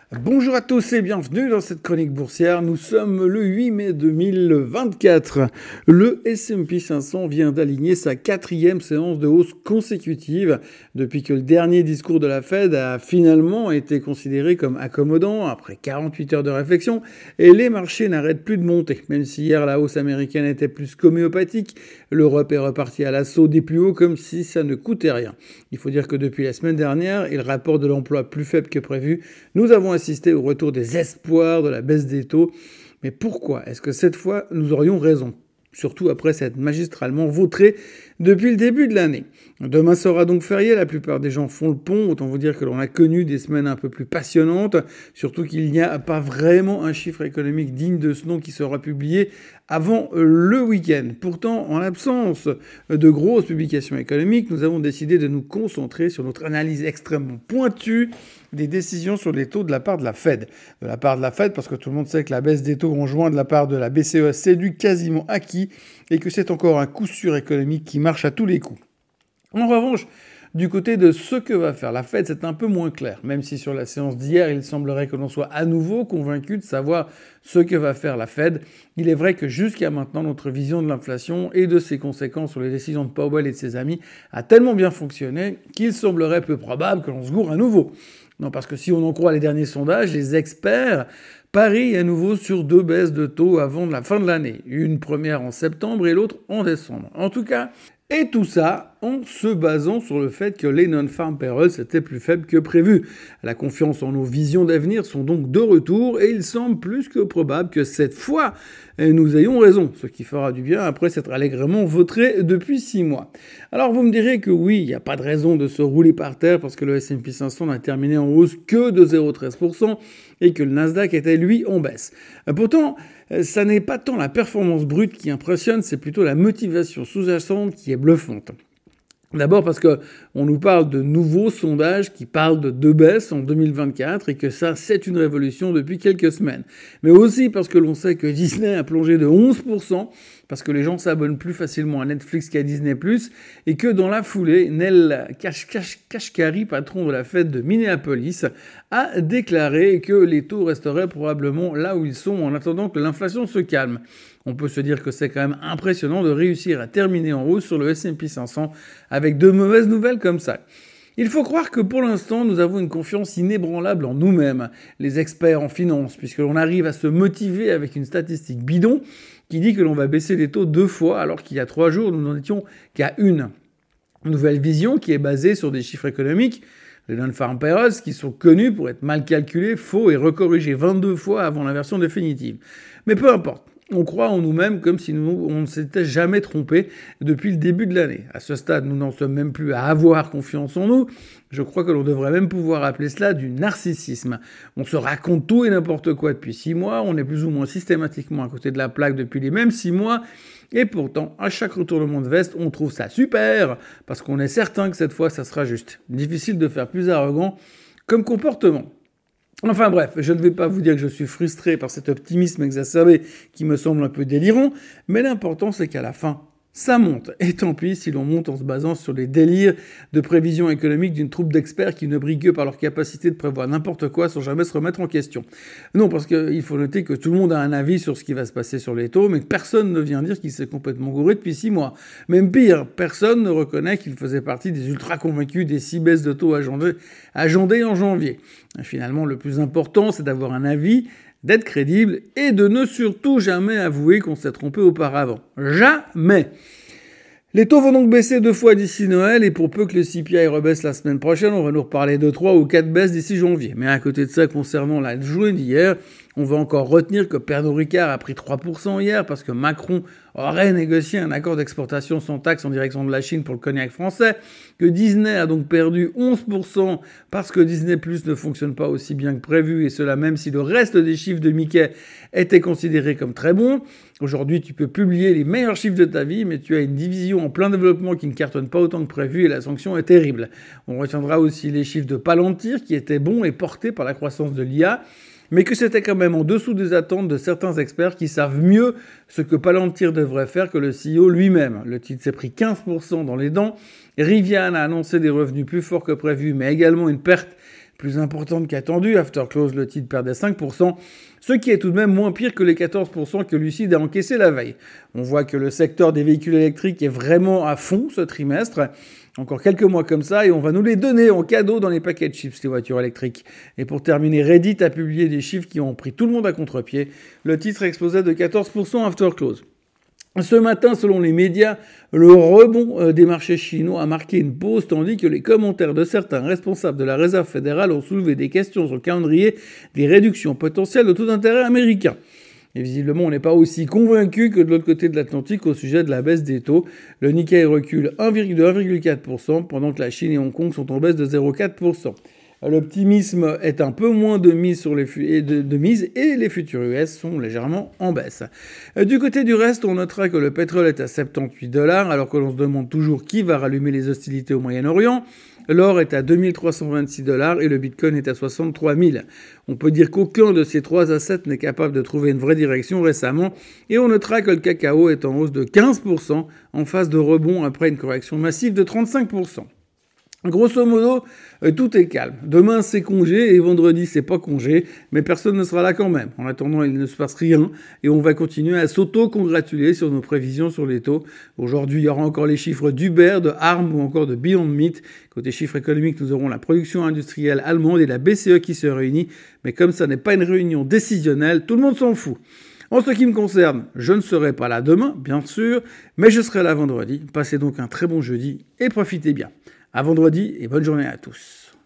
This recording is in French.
Bonjour à tous et bienvenue dans cette chronique boursière. Nous sommes le 8 mai 2024. Le S&P 500 vient d'aligner sa 4e séance de hausse consécutive depuis que le dernier discours de la Fed a finalement été considéré comme accommodant après 48 heures de réflexion et les marchés n'arrêtent plus de monter. Même si hier la hausse américaine était plus qu'homéopathique, l'Europe est repartie à l'assaut des plus hauts comme si ça ne coûtait rien. Il faut dire que depuis la semaine dernière et le rapport de l'emploi plus faible que prévu, nous avons assisté au retour des espoirs de la baisse des taux. Mais pourquoi est-ce que cette fois, nous aurions raison ? Surtout après s'être magistralement vautré depuis le début de l'année. Demain sera donc férié, la plupart des gens font le pont, autant vous dire que l'on a connu des semaines un peu plus passionnantes, surtout qu'il n'y a pas vraiment un chiffre économique digne de ce nom qui sera publié avant le week-end. Pourtant, en l'absence de grosses publications économiques, nous avons décidé de nous concentrer sur notre analyse extrêmement pointue des décisions sur les taux de la part de la Fed. De la part de la Fed, parce que tout le monde sait que la baisse des taux en juin de la part de la BCE, c'est du quasiment acquis et que c'est encore un coup sûr économique qui marche à tous les coups. En revanche, du côté de ce que va faire la Fed, c'est un peu moins clair, même si sur la séance d'hier, il semblerait que l'on soit à nouveau convaincu de savoir ce que va faire la Fed. Il est vrai que jusqu'à maintenant, notre vision de l'inflation et de ses conséquences sur les décisions de Powell et de ses amis a tellement bien fonctionné qu'il semblerait peu probable que l'on se gourre à nouveau. Non, parce que si on en croit les derniers sondages, les experts parient à nouveau sur 2 baisses de taux avant la fin de l'année. Une première en septembre et l'autre en décembre. En tout cas, et tout ça en se basant sur le fait que les non-farm payrolls étaient plus faibles que prévu. La confiance en nos visions d'avenir sont donc de retour et il semble plus que probable que cette fois, nous ayons raison, ce qui fera du bien après s'être allègrement vautré depuis 6 mois. Alors vous me direz que oui, il n'y a pas de raison de se rouler par terre parce que le S&P 500 n'a terminé en hausse que de 0,13% et que le Nasdaq était lui en baisse. Pourtant, ça n'est pas tant la performance brute qui impressionne, c'est plutôt la motivation sous-jacente qui est bluffante. D'abord parce que on nous parle de nouveaux sondages qui parlent de 2 baisses en 2024 et que ça, c'est une révolution depuis quelques semaines. Mais aussi parce que l'on sait que Disney a plongé de 11%, parce que les gens s'abonnent plus facilement à Netflix qu'à Disney+, et que dans la foulée, Neel Kashkari, patron de la Fed de Minneapolis, a déclaré que les taux resteraient probablement là où ils sont en attendant que l'inflation se calme. On peut se dire que c'est quand même impressionnant de réussir à terminer en hausse sur le S&P 500 avec de mauvaises nouvelles comme ça. Il faut croire que pour l'instant, nous avons une confiance inébranlable en nous-mêmes, les experts en finance, puisque l'on arrive à se motiver avec une statistique bidon qui dit que l'on va baisser les taux 2 fois, alors qu'il y a 3 jours, nous n'en étions qu'à une. Nouvelle vision qui est basée sur des chiffres économiques, les non-farm payrolls, qui sont connus pour être mal calculés, faux et recorrigés 22 fois avant la version définitive. Mais peu importe. On croit en nous-mêmes comme si on ne s'était jamais trompé depuis le début de l'année. À ce stade, nous n'en sommes même plus à avoir confiance en nous. Je crois que l'on devrait même pouvoir appeler cela du narcissisme. On se raconte tout et n'importe quoi depuis 6 mois, on est plus ou moins systématiquement à côté de la plaque depuis les mêmes 6 mois, et pourtant, à chaque retournement de veste, on trouve ça super, parce qu'on est certain que cette fois, ça sera juste. Difficile de faire plus arrogant comme comportement. Enfin bref, je ne vais pas vous dire que je suis frustré par cet optimisme exacerbé qui me semble un peu délirant, mais l'important c'est qu'à la fin, ça monte. Et tant pis si l'on monte en se basant sur les délires de prévision économique d'une troupe d'experts qui ne brillent que par leur capacité de prévoir n'importe quoi sans jamais se remettre en question. Non, parce qu'il faut noter que tout le monde a un avis sur ce qui va se passer sur les taux, mais que personne ne vient dire qu'il s'est complètement gouré depuis 6 mois. Même pire, personne ne reconnaît qu'il faisait partie des ultra convaincus des 6 baisses de taux agendées en janvier. Et finalement, le plus important, c'est d'avoir un avis, d'être crédible et de ne surtout jamais avouer qu'on s'est trompé auparavant. Jamais. Les taux vont donc baisser 2 fois d'ici Noël et pour peu que le CPI rebaisse la semaine prochaine, on va nous reparler de 3 ou 4 baisses d'ici janvier. Mais à côté de ça, concernant la journée d'hier, on va encore retenir que Pernod Ricard a pris 3% hier parce que Macron aurait négocié un accord d'exportation sans taxe en direction de la Chine pour le cognac français, que Disney a donc perdu 11% parce que Disney Plus ne fonctionne pas aussi bien que prévu, et cela même si le reste des chiffres de Mickey étaient considérés comme très bons. Aujourd'hui, tu peux publier les meilleurs chiffres de ta vie, mais tu as une division en plein développement qui ne cartonne pas autant que prévu et la sanction est terrible. On retiendra aussi les chiffres de Palantir qui étaient bons et portés par la croissance de l'IA, mais que c'était quand même en dessous des attentes de certains experts qui savent mieux ce que Palantir devrait faire que le CEO lui-même. Le titre s'est pris 15% dans les dents. Rivian a annoncé des revenus plus forts que prévu, mais également une perte plus importante qu'attendue. After close, le titre perdait 5%, ce qui est tout de même moins pire que les 14% que Lucid a encaissé la veille. On voit que le secteur des véhicules électriques est vraiment à fond ce trimestre. Encore quelques mois comme ça et on va nous les donner en cadeau dans les paquets de chips, les voitures électriques. Et pour terminer, Reddit a publié des chiffres qui ont pris tout le monde à contre-pied. Le titre explosait de 14% after close. Ce matin, selon les médias, le rebond des marchés chinois a marqué une pause, tandis que les commentaires de certains responsables de la Réserve fédérale ont soulevé des questions sur le calendrier des réductions potentielles de taux d'intérêt américains. Et visiblement, on n'est pas aussi convaincu que de l'autre côté de l'Atlantique au sujet de la baisse des taux. Le Nikkei recule de 1,4%, pendant que la Chine et Hong Kong sont en baisse de 0,4%. L'optimisme est un peu moins de mise et les futurs US sont légèrement en baisse. Du côté du reste, on notera que le pétrole est à 78 $, alors que l'on se demande toujours qui va rallumer les hostilités au Moyen-Orient. L'or est à 2326 $ et le Bitcoin est à 63 000. On peut dire qu'aucun de ces trois assets n'est capable de trouver une vraie direction récemment et on notera que le cacao est en hausse de 15% en phase de rebond après une correction massive de 35%. Grosso modo, tout est calme. Demain, c'est congé et vendredi, c'est pas congé, mais personne ne sera là quand même. En attendant, il ne se passe rien et on va continuer à s'auto-congratuler sur nos prévisions sur les taux. Aujourd'hui, il y aura encore les chiffres d'Uber, de Arm ou encore de Beyond Meat. Côté chiffres économiques, nous aurons la production industrielle allemande et la BCE qui se réunit. Mais comme ça n'est pas une réunion décisionnelle, tout le monde s'en fout. En ce qui me concerne, je ne serai pas là demain, bien sûr, mais je serai là vendredi. Passez donc un très bon jeudi et profitez bien. À vendredi et bonne journée à tous.